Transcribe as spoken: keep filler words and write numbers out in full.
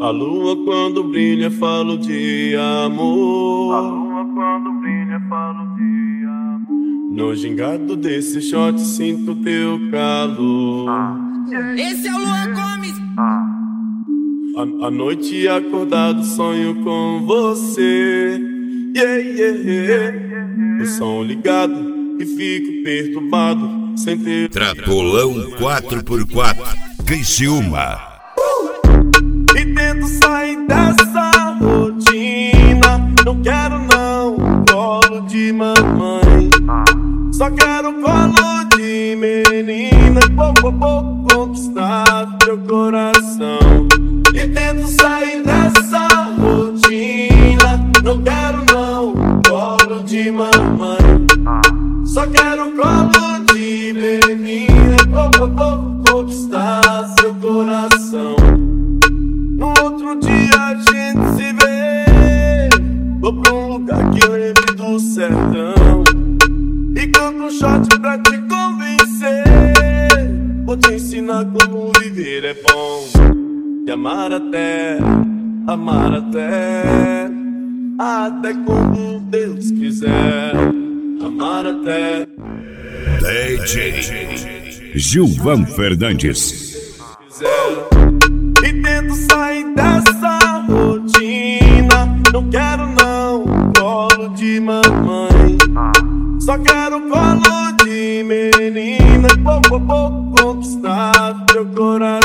A lua quando brilha falo de amor. A lua quando brilha falo de amor. No gingado desse shot sinto teu calor. Ah. Esse é o Luan Gomes. Ah. A, a noite acordado sonho com você. Yeah, yeah, yeah. O som ligado e fico perturbado sem ter. Tratolão quatro por quatro, Criciúma. E tento sair dessa rotina. Não quero não colo de mamãe. Só quero colo de menina. Pouco a pouco conquistar teu coração. E tento sair dessa rotina. Não quero não colo de mamãe. Só quero colo de menina. Pouco a pouco conquistar seu coração. No outro dia a gente se vê. Vou pra um lugar que lembre do sertão e canto um shot pra te convencer. Vou te ensinar como viver é bom. E amar até, amar até, até quando Deus quiser. Amar até. D J Gilvan Fernandes. E tento sair dessa rotina. Não quero não colo de mamãe. Só quero colo de menina. Pouco a pouco conquistar teu coração.